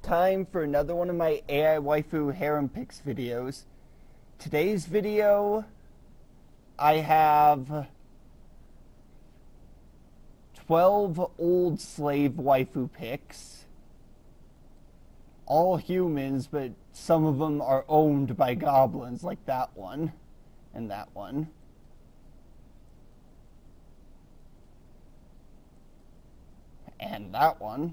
time for another one of my AI Waifu Harem Picks videos. Today's video, I have 12 old slave waifu picks. All humans, but some of them are owned by goblins, like that one and that one. And that one.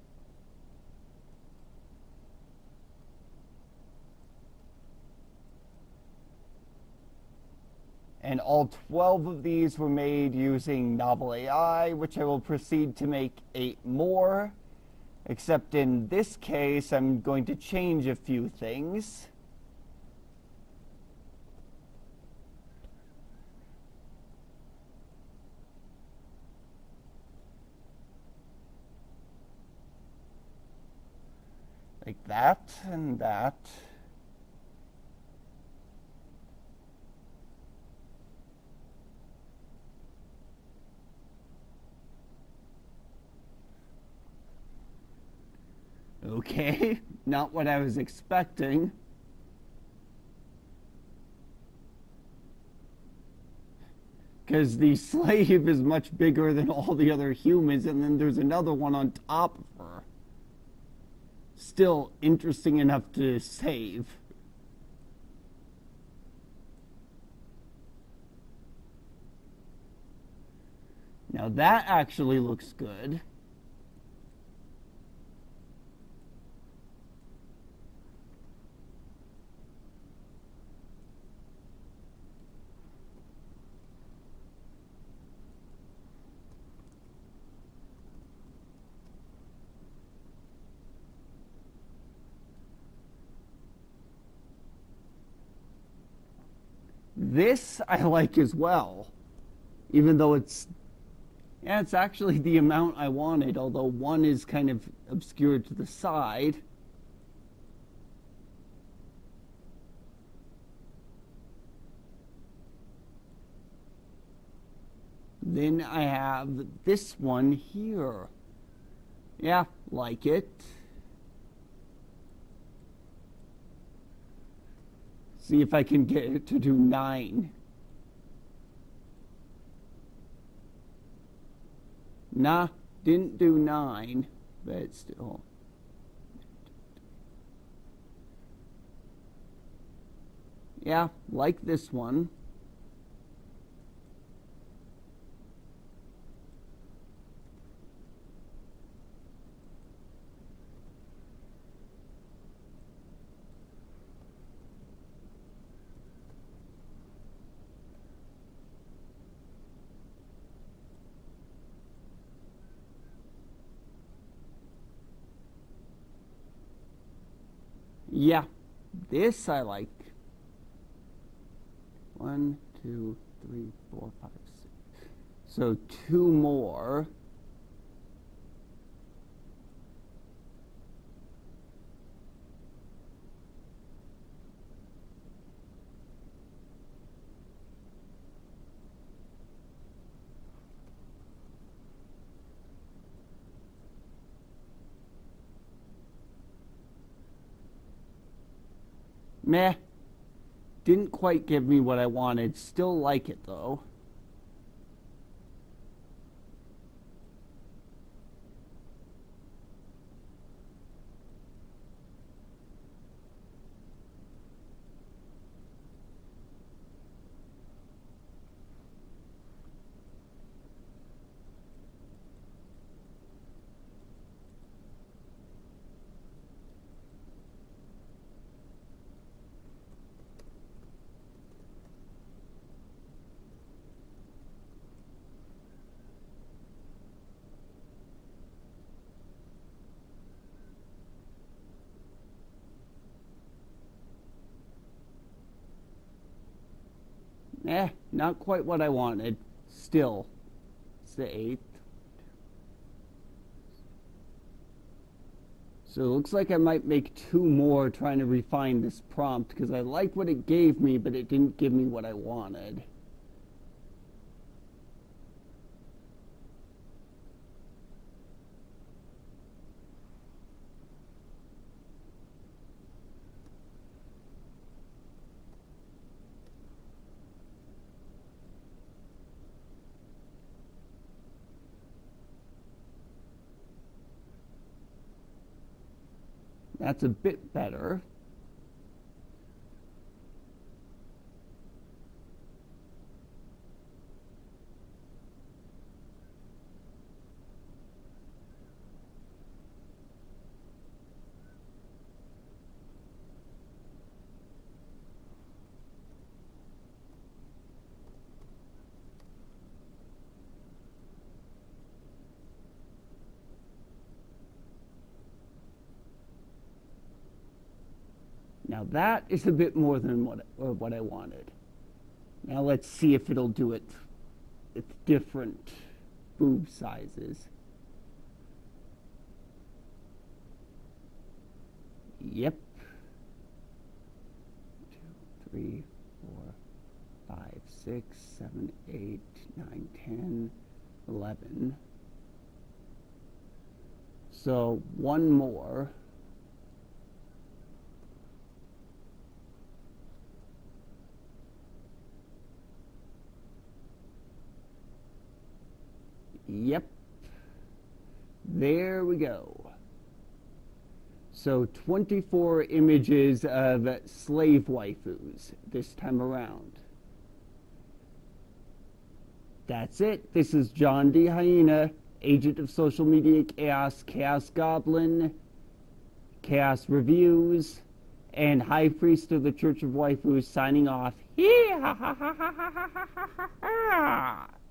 And all 12 of these were made using Novel AI, which I will proceed to make 8 more. Except in this case, I'm going to change a few things. Like that and that. Okay, not what I was expecting. Because the slave is much bigger than all the other humans, and then there's another one on top of her. Still interesting enough to save. Now that actually looks good. This I like as well, even though it's actually the amount I wanted, although one is kind of obscured to the side. Then I have this one here. Yeah, like it. See if I can get it to do 9. Nah, didn't do 9, but still. Yeah, like this one. Yeah, this I like. 1, 2, 3, 4, 5, 6. So 2 more. Meh. Didn't quite give me what I wanted. Still like it, though. Not quite what I wanted. Still. It's the 8th. So it looks like I might make 2 more trying to refine this prompt, because I like what it gave me, but it didn't give me what I wanted. That's a bit better. Now that is a bit more than what I wanted. Now let's see if it'll do it with different boob sizes. Yep. 2, 3, 4, 5, 6, 7, 8, 9, 10, 11. So one more. Yep. There we go. So 24 images of slave waifus this time around. That's it. This is John D. Hyena, agent of social media chaos, Chaos Goblin, Chaos Reviews, and High Priest of the Church of Waifus signing off.